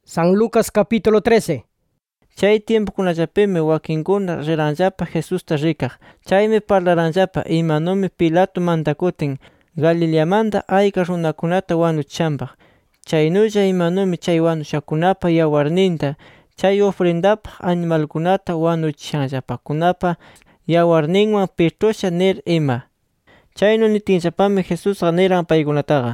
San Lucas capítulo 13. Chay tiempokunallapimi wakinkuna riranllapa Jesusta rikaq. Chaymi parlaranllapa imanumi Pilato mandakutin Galileamanta ayka runakunata wanuchishanpaq. Chaynulla imanumi chay wanushakunapa yawarninta chay ofrendapaq animalkunata wanuchishanllapakunapa yawarninwan pirtusha nir ima. Chaynu nitinllapami Jesusqa niran paykunataqa: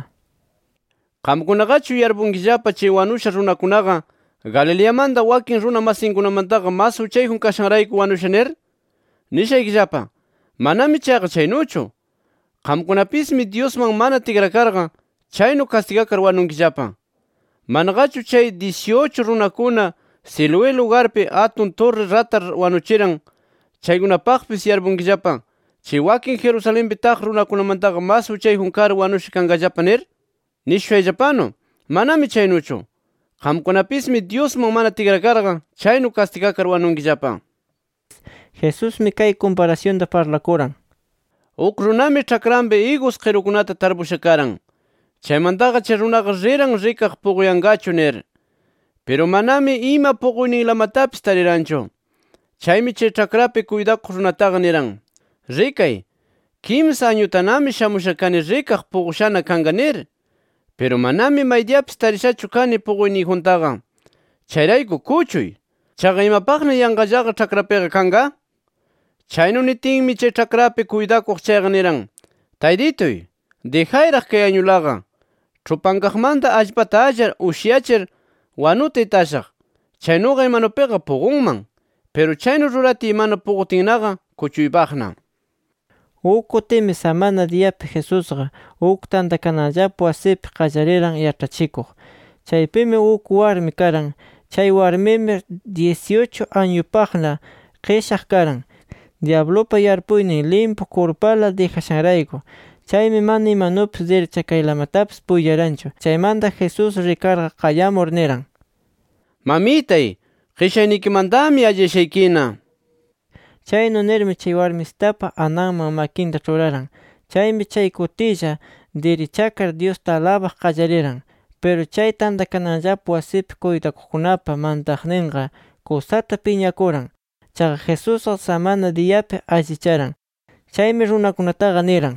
Qamkunaqachu yarpunkillapa chay wanusha runakunaqa Galileamanta wakin runa masinkunamantaqa mas uchayjun kashanrayku wanusha nir? Nishaykillapa, manami chayqa chaynuchu. Qamkunapismi Diosman mana tikrakarqa chaynu castigakar wanunkillapa. Manaqachu chay 18 runakuna Siloé lugarpi atun torre ratar wanuchiran, chaykunapaqpis yarpunkillapa chay wakin Jerusalenpi taq runakunamantaqa mas uchayjun kar wanusha kankallapa nir? Nishushayllapanu, manami chaynuchu. Qamkunapismi Diosman mana tikrakarqa chaynu castigakar wanunkillapa. Jesusmi kay comparacionta parlakuran: Uk runami chakranpi higos qirukunata tarpusha karan. Chaymantaqa chay runaqa riran rikaq puquyanqachu nir. Pero manami ima puquyninlamatapis tariranchu. Chaymi chay chakrapi cuidakuq runataqa niran: Rikay, 15 añutanami shamusha kani rikaq puqushana kanqa nir. Pero manami maydiapis tarishachu kani puquyniyjuntaqa. Chayrayku kuchuy. Chaqa imapaqna yanqallaqa chakrapiqa kanqa? Chaynu nitinmi chay chakrapi cuidakuq chayqa niran: Taydituy, dejayraq kay añulaqa. Chupankaqmanta allpata allar ushyachir wanutay tashaq. Chaynuqa imanupiqa puqunman. Pero chaynu ruratiy mana puqutinnaqa kuchuypaqna. Uk kutimi samana diyapi Jesusqa uk tantakanallapa wasipi qallariran yachachikuq. Chaypimi uk warmi karan. Chay warmimi 18 añupaqla qishaq karan. Diablopa yarpuynin limpu kurpala dejashanrayku. Chaymi mana imanupis derechakaylamatapis pullaranchu. Chaymanta Jesús rikarqa qayamur niran: Mamitay, qishaynikimantami allishaykina. Chaynu nirmi chay warmistapa ananman makinta churaran. Chaymi chay kutilla derechakar Diosta alabaq qallariran. Pero chay tantakanallapa wasipi kuytakuqkunapa mantaqninqa kusata piñakuran. Chaqa Jesusqa samana diyapi allicharan. Chaymi runakunataqa niran: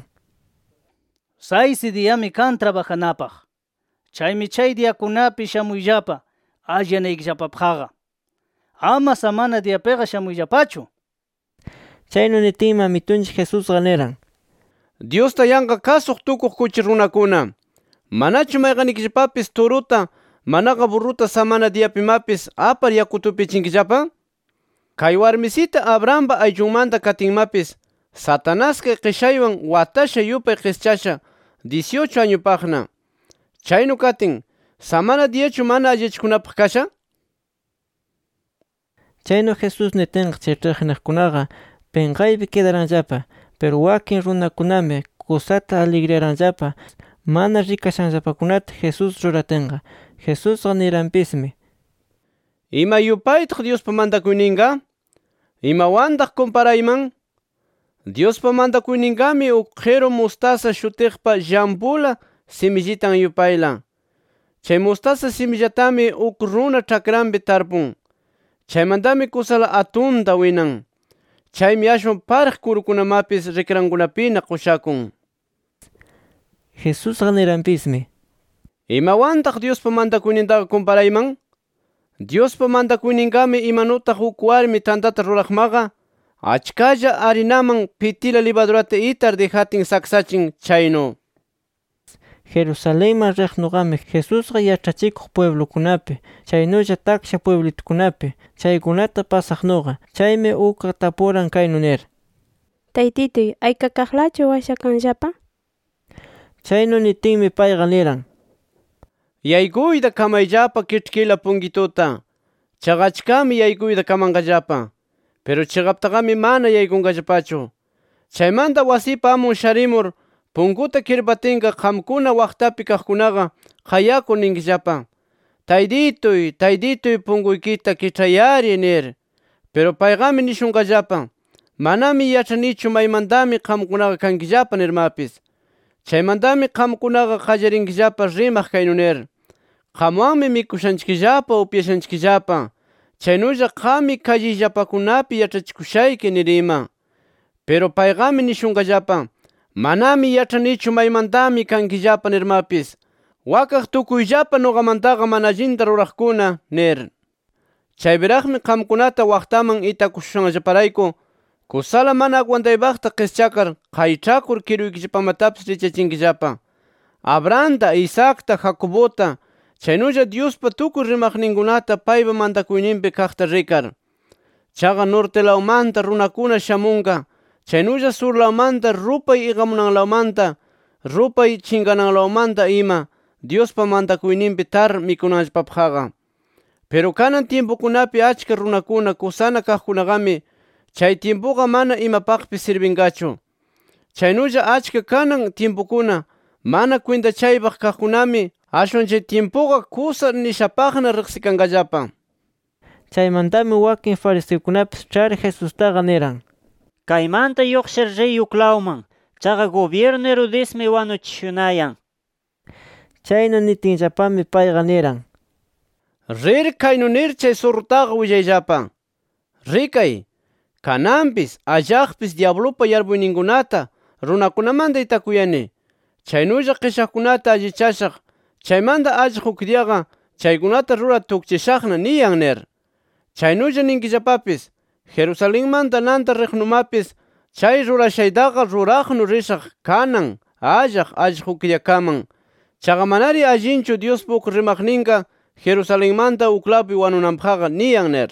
6 diyami kan trabajanapaq. Chaymi chay diyakunapi shamuyllapa allanaykillapapaqqa. Ama samana diyapiqa shamuyllapachu. Chaynu nitinmi amitunchik Jesusqa niran: Diosta yanqa kasuq tukuq kuchi runakuna, manachu mayqanikillapapis turuta manaqa burruta samana diyapimapis apar yakutupichinkillapa? Kay warmisita Abrahamba ayllunmanta katinmapis Satanasqa qishaywan watasha yupay qischasha 18 añupaqna. Chaynu katin, samana diyachu mana allichikunapaq kasha? Chaynu Jesús nitinqa chay ch'iqniqkunaqa penqaypi quedaranllapa. Pero wakin runakunami kusata alegriaranllapa mana rikashanllapakunata Jesús ruratinqa. Jesusqa niranpismi: Ima yupaytaq Diospa mandakuyninqa? Imawantaq comparayman? Diospa mandakuyninqami uk qhiru mostaza shutiqpa llampula simillitan yupayla. Chay mostaza simillatami uk runa chakranpi tarpun. Chaymantami kusala atunta winan. Chaymi ashwan paraq kurukunamapis rikrankunapina qushakun. Jesusqa niranpismi: Imawantaq Diospa mandakuynintaqa comparayman? Diospa mandakuyninqami imanutaq uk warmi tantata ruraqmaqa achkalla harinaman pitila libadurata itar dejatin saksachin chaynu. Jerusalenman riqnuqami Jesusqa yachachikuq pueblukunapi, chaynulla taksha pueblitukunapi chaykunata pasaqnuqa. Chaymi ukqa tapuran kaynu nir: Taytituy, ayka kaqlachu washakanllapa? Chaynu nitinmi payqa niran: Yaykuyta kamayllapa kichkila punkituta. Chaqa achkami yaykuyta kamanqallapa. Pero chiqaptaqami mana yaykunqallapachu. Chaymanta wasipa amun sharimur punkuta kirpatinqa qamkuna waqtapi kaqkunaqa qayaku ninkillapa: Taydituy, taydituy punkuykita kichayari nir. Pero payqami nishunqallapa: Manami yachanichu maymantami qamkunaqa kankillapa nirmapis. Chaymantami qamkunaqa qallarinkillapa rimaq kaynu nir: qamwanmi mikushanchikllapa upyashanchikllapa, chaynulla qami kalliyllapakunapi yachachikushayki nirima. Pero paygami nishunqallapa: manami yachanichu maymantami kankillapa nirmapis, wakaq tukuyllapa nuqamantaqa mana allinta ruraqkuna nir. Chaypiraqmi qamkunata waqtaman itakushushanllaparayku kusala mana aguantaypaqta qischakar qaych'akur kiruykillapamatapis richachinkillapa. Abrahamta, Isaacta, Jacobota, chaynulla Diospa tukuy rimaqninkunata paypa mantakuyninpi kaqta rikar. Chaqa nortelawmanta runakuna shamunqa, chaynulla surlawmanta rupay iqamunanlawmanta, rupay chingananlawmanta ima Diospa mantakuyninpi tar mikunanllapapaqqa. Pero kanan tiempukunapi achka runakuna kusana kaqkunaqami chay tiempuqa mana imapaqpis sirvinqachu. Chaynulla achka kanan tiempukuna mana kwintachaypaq kaqkunami ashwan chay tiempuqa kusa nishapaqna riqsikanqallapa. Chaymantami wakin fariseokunapis chari Jesustaqa niran: Kaymanta lluqshir riy uklawman, chaqa gobierno Herodesmi wanuchishunayan. Chaynu nitinllapami payqa niran: Rir kaynu nir chay surrutaqa willayllapa: rikay, kananpis allaqpis diablupa yarpuyninkunata runakunamanta itakuyani. Chaynulla qishaqkunata allichashaq, chaymanta allaq uk diaqa chaykunata rura tukchishaqna niyan nir. Chaynulla ninkillapapis: Jerusalenmanta nanta riqnumapis chay rurashaytaqa ruraqnu rishaq kanan allaq uk diakaman. Chaqa manari allinchu Diospa uk rimaqninqa Jerusalenmanta uklapi wanunanpaqqa niyan nir.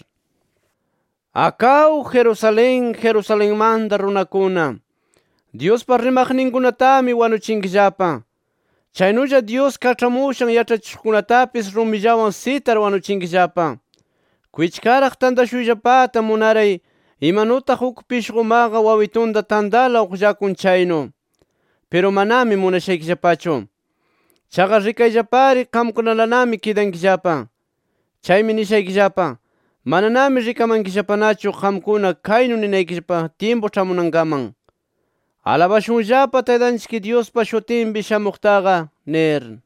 Akaw Jerusalén, Jerusalenmanta runakuna, Diospa rimaqninkunatami wanuchinkillapa. Chaynulla Dios kach'amushan yachachishuqkunatapis rumillawan sitar wanuchinkillapa. Kwichkaraq tantashuyllapata munaray imanutaq uk pishqumaqa wawitunta tantala uqllakun chaynu. Pero manami munashaykillapachu. Chaqa rikayllapari qamkunalanami kidankillapa. Chaymi nishaykillapa: mananami rikamankillapanachu qamkuna kaynu ninaykillapa tiempo ch'amunankaman. Alabashunllapa Taytanchik Diospa shutinpi shamuqtaqa nir.